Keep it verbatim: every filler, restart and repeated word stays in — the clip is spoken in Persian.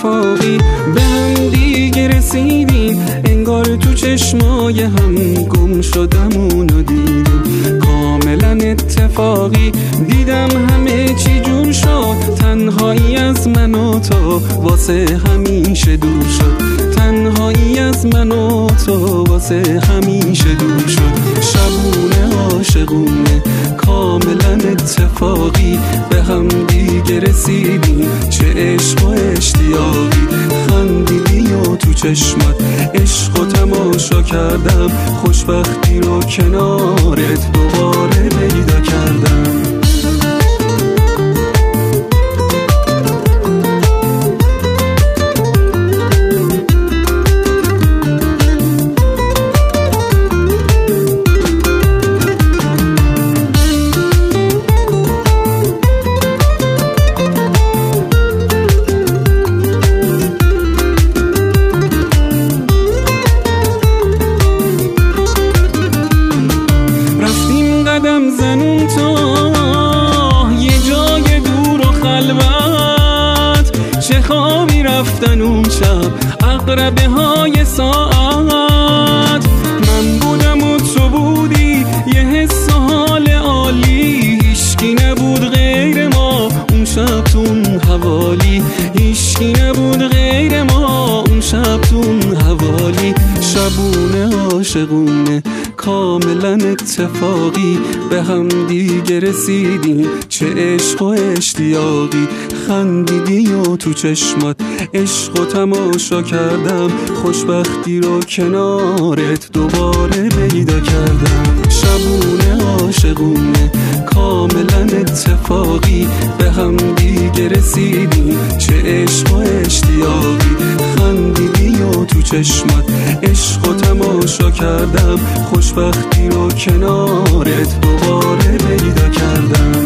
اتفاقی به هم دیگه رسیدیم، انگار تو چشمای هم گم شدم اونو دیدم. کاملا اتفاقی دیدم همه چی جور شد، تنهایی از من و تو واسه همیشه دور شد. تنهایی از من و تو واسه همیشه دور شد. شبونه عاشقونه کاملا اتفاقی به هم دیگه رسیدیم، چه عشق و اشتیاقی. خندیدی و تو چشمت عشق و تماشا کردم، خوشبختی رو کنارت دوباره پیدا کردم. قدم زنون تا یه جای دور و خلوت، چه خوابی رفتن اون شب عقربه های ساعت. من بودم و تو بودی یه حس و حال عالی، هیچکی نبود غیر ما اون شب تون حوالی. هیچکی نبود غیر ما اون شب تون حوالی. شبونه عاشقونه کاملا اتفاقی به هم دیگه رسیدیم، چه عشق و اشتیاقی. خندیدی و تو چشمات عشق و تماشا کردم، خوشبختی رو کنارت دوباره پیدا کردم. شبونه عاشقونه کاملا اتفاقی به هم دیگه رسیدیم، چه عشق و اشتیاقی. خندیدی و تو چشمات عشق و تماشا کردم، خوشبختی رو کنارت دوباره پیدا کردم.